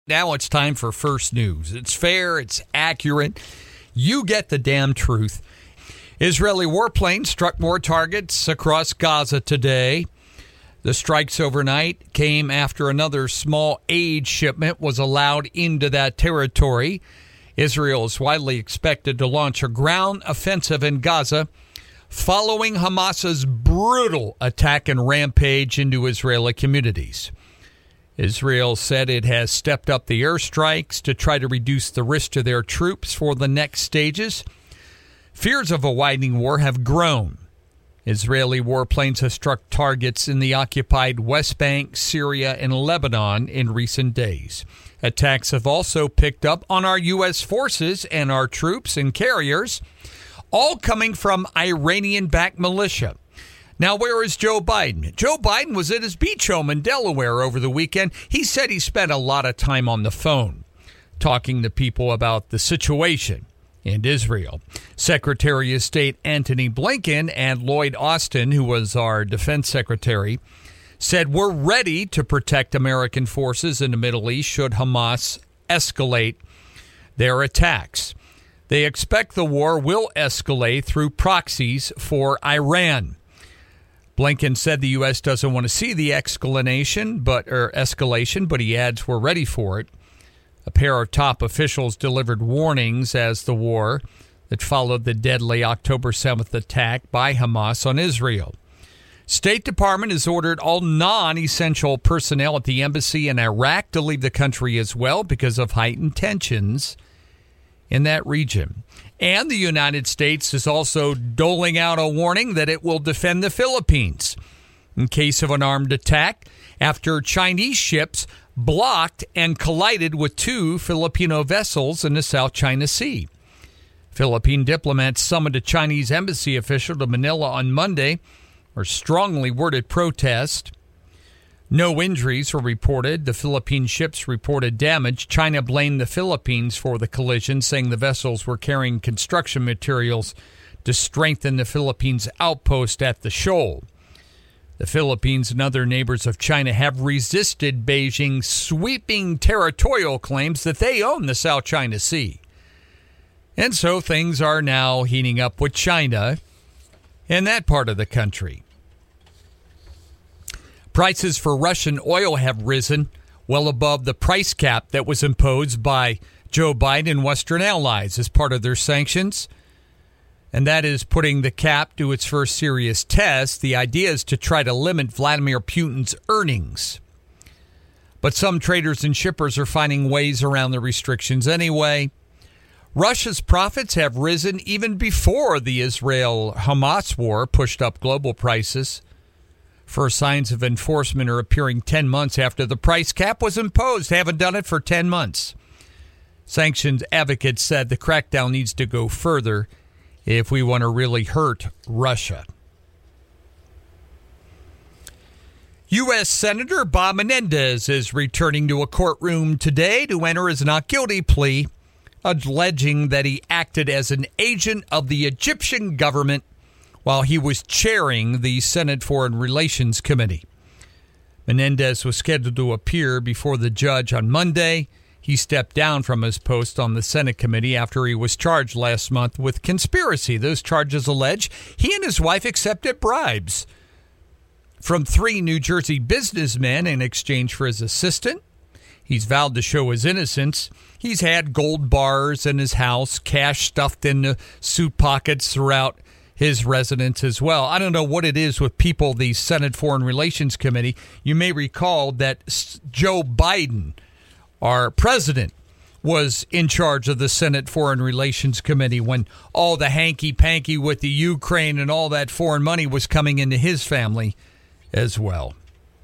Now it's time for First News. It's fair, it's accurate. You get the damn truth. Israeli warplanes struck more targets across Gaza today. The strikes overnight came after another small aid shipment was allowed into that territory. Israel is widely expected to launch a ground offensive in Gaza following Hamas's brutal attack and rampage into Israeli communities. Israel said it has stepped up the airstrikes to try to reduce the risk to their troops for the next stages. Fears of a widening war have grown. Israeli warplanes have struck targets in the occupied West Bank, Syria, and Lebanon in recent days. Attacks have also picked up on our U.S. forces and our troops and carriers, all coming from Iranian-backed militia. Now, where is Joe Biden? Joe Biden was at his beach home in Delaware over the weekend. He said he spent a lot of time on the phone talking to people about the situation in Israel. Secretary of State Antony Blinken and Lloyd Austin, who was our defense secretary, said we're ready to protect American forces in the Middle East should Hamas escalate their attacks. They expect the war will escalate through proxies for Iran. Blinken said the U.S. doesn't want to see the escalation, but he adds we're ready for it. A pair of top officials delivered warnings as the war that followed the deadly October 7th attack by Hamas on Israel. State Department has ordered all non-essential personnel at the embassy in Iraq to leave the country as well because of heightened tensions in that region. And the United States is also doling out a warning that it will defend the Philippines in case of an armed attack after Chinese ships blocked and collided with two Filipino vessels in the South China Sea. Philippine diplomats summoned a Chinese embassy official to Manila on Monday for strongly worded protest. No injuries were reported. The Philippine ships reported damage. China blamed the Philippines for the collision, saying the vessels were carrying construction materials to strengthen the Philippines' outpost at the shoal. The Philippines and other neighbors of China have resisted Beijing's sweeping territorial claims that they own the South China Sea. And so things are now heating up with China in that part of the country. Prices for Russian oil have risen well above the price cap that was imposed by Joe Biden and Western allies as part of their sanctions. And that is putting the cap to its first serious test. The idea is to try to limit Vladimir Putin's earnings. But some traders and shippers are finding ways around the restrictions anyway. Russia's profits have risen even before the Israel-Hamas war pushed up global prices. First signs of enforcement are appearing 10 months after the price cap was imposed. They haven't done it for 10 months. Sanctions advocates said the crackdown needs to go further if we want to really hurt Russia. U.S. Senator Bob Menendez is returning to a courtroom today to enter his not guilty plea, alleging that he acted as an agent of the Egyptian government while he was chairing the Senate Foreign Relations Committee. Menendez was scheduled to appear before the judge on Monday. He stepped down from his post on the Senate committee after he was charged last month with conspiracy. Those charges allege he and his wife accepted bribes from 3 New Jersey businessmen in exchange for his assistant. He's vowed to show his innocence. He's had gold bars in his house, cash stuffed in the suit pockets throughout his residence as well. I don't know what it is with people, the Senate Foreign Relations Committee. You may recall that Joe Biden, our president, was in charge of the Senate Foreign Relations Committee when all the hanky-panky with the Ukraine and all that foreign money was coming into his family as well.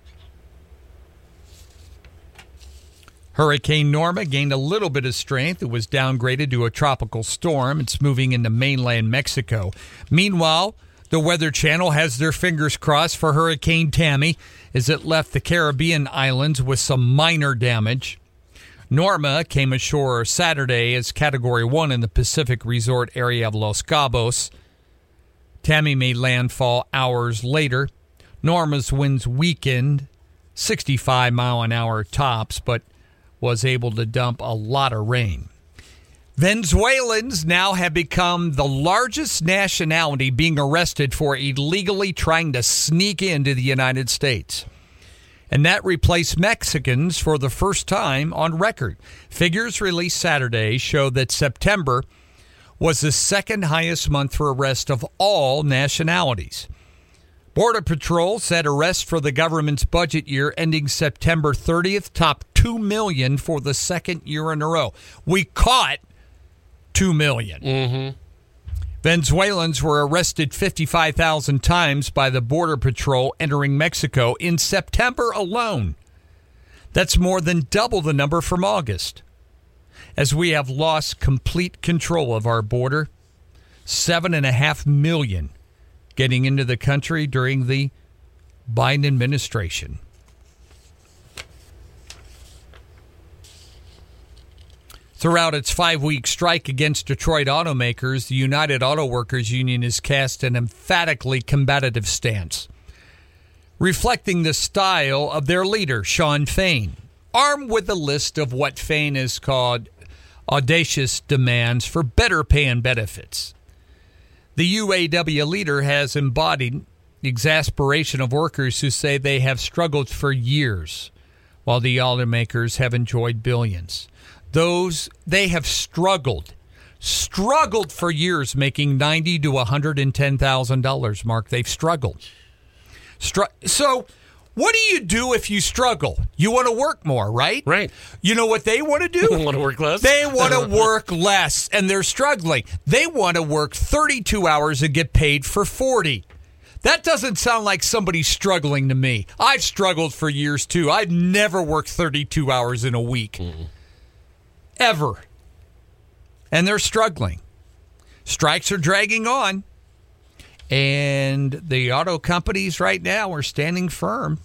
Hurricane Norma gained a little bit of strength. It was downgraded to a tropical storm. It's moving into mainland Mexico. Meanwhile, the Weather Channel has their fingers crossed for Hurricane Tammy as it left the Caribbean islands with some minor damage. Norma came ashore Saturday as Category 1 in the Pacific resort area of Los Cabos. Tammy made landfall hours later. Norma's winds weakened, 65-mile-an-hour tops, but was able to dump a lot of rain. Venezuelans now have become the largest nationality being arrested for illegally trying to sneak into the United States. And that replaced Mexicans for the first time on record. Figures released Saturday show that September was the second highest month for arrests of all nationalities. Border Patrol said arrests for the government's budget year ending September 30th topped 2 million for the second year in a row. We caught 2 million. Mm-hmm. Venezuelans were arrested 55,000 times by the Border Patrol entering Mexico in September alone. That's more than double the number from August. As we have lost complete control of our border, 7.5 million getting into the country during the Biden administration. Throughout its 5-week strike against Detroit automakers, the United Auto Workers Union has cast an emphatically combative stance, reflecting the style of their leader, Shawn Fain, armed with a list of what Fain has called audacious demands for better pay and benefits. The UAW leader has embodied the exasperation of workers who say they have struggled for years, while the automakers have enjoyed billions. They have struggled for years, making $90,000 to $110,000, Mark. They've struggled. So what do you do if you struggle? You want to work more, right? Right. You know what they want to do? Want to work less? They want to work less, and they're struggling. They want to work 32 hours and get paid for 40. That doesn't sound like somebody struggling to me. I've struggled for years, too. I've never worked 32 hours in a week. Mm-hmm. Ever. And they're struggling. Strikes are dragging on. And the auto companies right now are standing firm.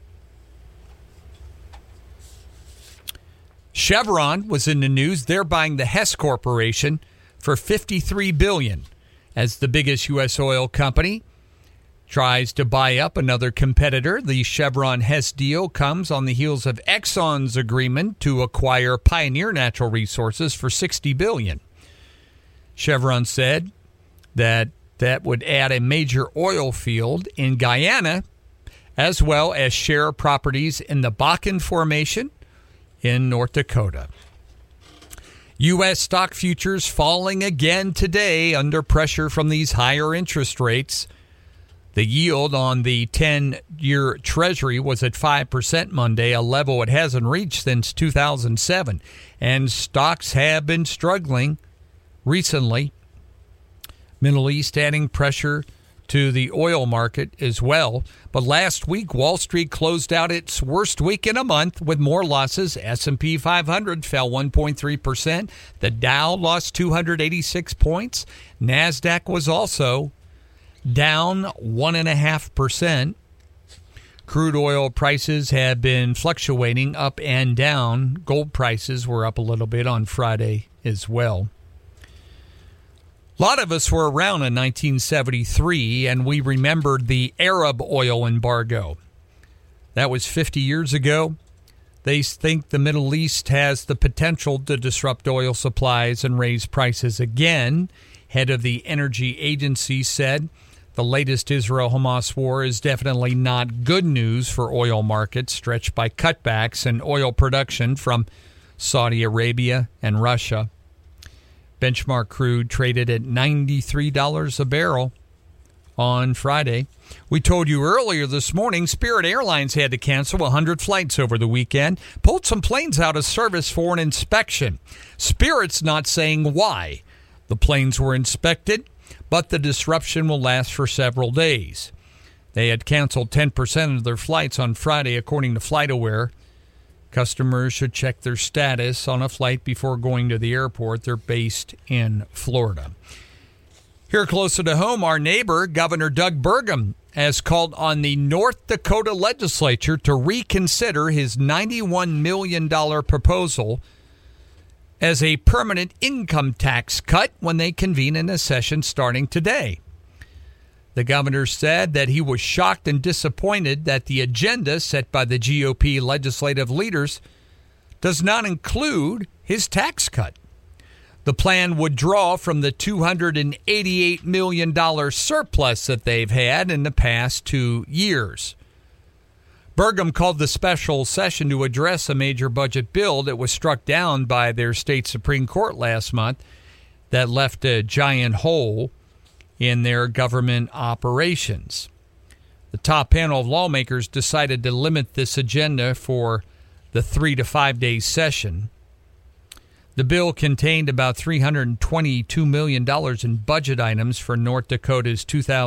Chevron was in the news. They're buying the Hess Corporation for $53 billion as the biggest U.S. oil company tries to buy up another competitor. The Chevron-Hess deal comes on the heels of Exxon's agreement to acquire Pioneer Natural Resources for $60 billion. Chevron said that would add a major oil field in Guyana, as well as share properties in the Bakken Formation in North Dakota. U.S. stock futures falling again today under pressure from these higher interest rates. The yield on the 10-year Treasury was at 5% Monday, a level it hasn't reached since 2007. And stocks have been struggling recently. Middle East adding pressure to the oil market as well. But last week, Wall Street closed out its worst week in a month with more losses. S&P 500 fell 1.3%. The Dow lost 286 points. NASDAQ was also down 1.5%. Crude oil prices have been fluctuating up and down. Gold prices were up a little bit on Friday as well. A lot of us were around in 1973, and we remembered the Arab oil embargo. That was 50 years ago. They think the Middle East has the potential to disrupt oil supplies and raise prices again. Head of the Energy Agency said the latest Israel-Hamas war is definitely not good news for oil markets stretched by cutbacks in oil production from Saudi Arabia and Russia. Benchmark crude traded at $93 a barrel on Friday. We told you earlier this morning Spirit Airlines had to cancel 100 flights over the weekend, pulled some planes out of service for an inspection. Spirit's not saying why the planes were inspected, but the disruption will last for several days. They had canceled 10% of their flights on Friday, according to FlightAware. Customers should check their status on a flight before going to the airport. They're based in Florida. Here closer to home, our neighbor, Governor Doug Burgum, has called on the North Dakota legislature to reconsider his $91 million proposal as a permanent income tax cut when they convene in a session starting today. The governor said that he was shocked and disappointed that the agenda set by the GOP legislative leaders does not include his tax cut. The plan would draw from the $288 million surplus that they've had in the past 2 years. Burgum called the special session to address a major budget bill that was struck down by their state Supreme Court last month that left a giant hole in their government operations. The top panel of lawmakers decided to limit this agenda for the 3 to 5 day session. The bill contained about $322 million in budget items for North Dakota's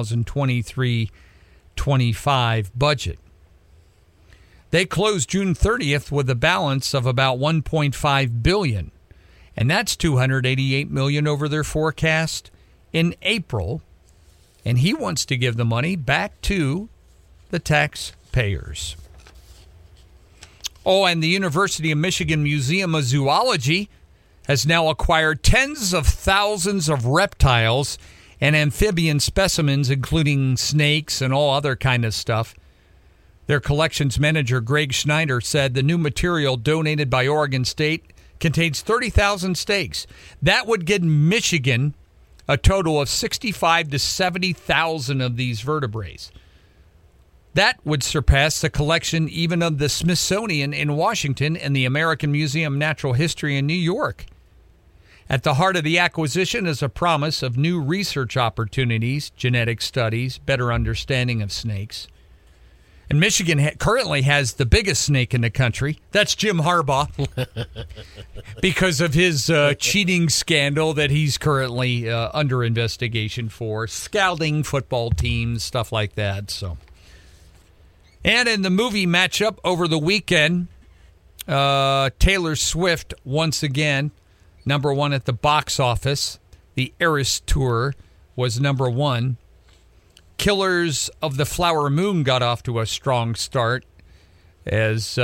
2023-25 budget. They closed June 30th with a balance of about $1.5 billion, and that's $288 million over their forecast in April, and he wants to give the money back to the taxpayers. Oh, and the University of Michigan Museum of Zoology has now acquired tens of thousands of reptiles and amphibian specimens, including snakes and all other kind of stuff. Their collections manager, Greg Schneider, said the new material donated by Oregon State contains 30,000 snakes. That would give Michigan a total of 65 to 70,000 of these vertebrates. That would surpass the collection even of the Smithsonian in Washington and the American Museum of Natural History in New York. At the heart of the acquisition is a promise of new research opportunities, genetic studies, better understanding of snakes. And Michigan currently has the biggest snake in the country. That's Jim Harbaugh, because of his cheating scandal that he's currently under investigation for, scouting football teams, stuff like that. So, and in the movie matchup over the weekend, Taylor Swift once again number one at the box office. The Eras Tour was number one. Killers of the Flower Moon got off to a strong start as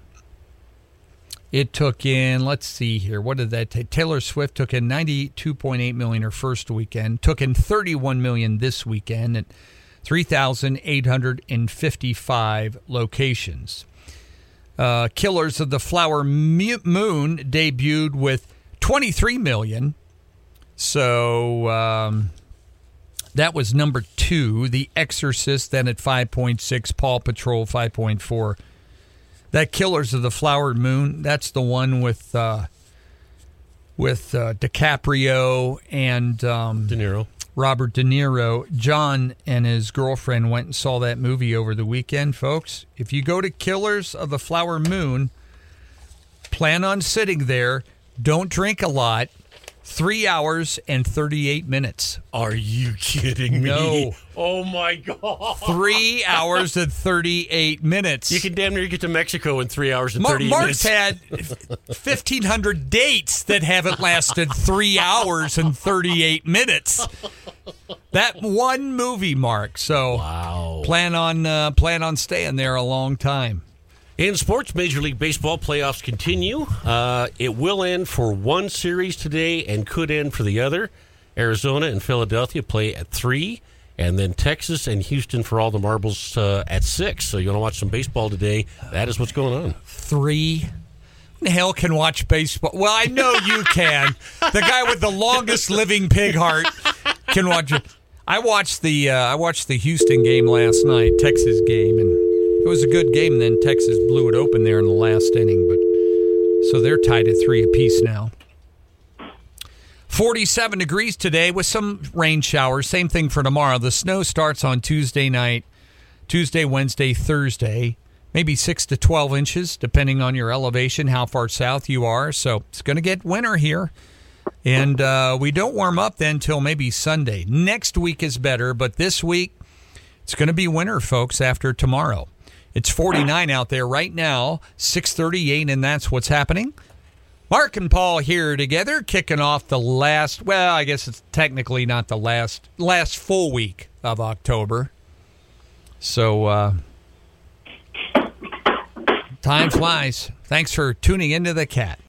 it took in, let's see here, what did that take? Taylor Swift took in $92.8 million her first weekend, took in $31 million this weekend at 3,855 locations. Killers of the Flower Moon debuted with $23 million. So that was number 2. The Exorcist then at 5.6. Paw Patrol 5.4. That Killers of the Flower Moon, that's the one with DiCaprio and De Niro. Robert De Niro. John and his girlfriend went and saw that movie over the weekend, folks. If you go to Killers of the Flower Moon, plan on sitting there. Don't drink a lot. 3 hours and 38 minutes. Are you kidding me? No. Oh, my God. 3 hours and 38 minutes. You can damn near get to Mexico in 3 hours and 38 Mark's minutes. had 1,500 dates that haven't lasted 3 hours and 38 minutes. That one movie, Mark. So wow. Plan on staying there a long time. In sports, Major League Baseball playoffs continue. It will end for one series today and could end for the other. Arizona and Philadelphia play at 3, and then Texas and Houston for all the marbles at 6. So you want to watch some baseball today, that is what's going on. 3? Who the hell can watch baseball? Well, I know you can. The guy with the longest living pig heart can watch it. I watched the Houston game last night, Texas game, and it was a good game. Then Texas blew it open there in the last inning, but so they're tied at 3 apiece now. 47 degrees today with some rain showers. Same thing for tomorrow. The snow starts on Tuesday night, Tuesday, Wednesday, Thursday. Maybe 6 to 12 inches, depending on your elevation, how far south you are. So it's going to get winter here. And we don't warm up then until maybe Sunday. Next week is better, but this week it's going to be winter, folks, after tomorrow. It's 49 out there right now, 6:38, and that's what's happening. Mark and Paul here together, kicking off the last, well, I guess it's technically not the last full week of October. So time flies. Thanks for tuning into The Cat.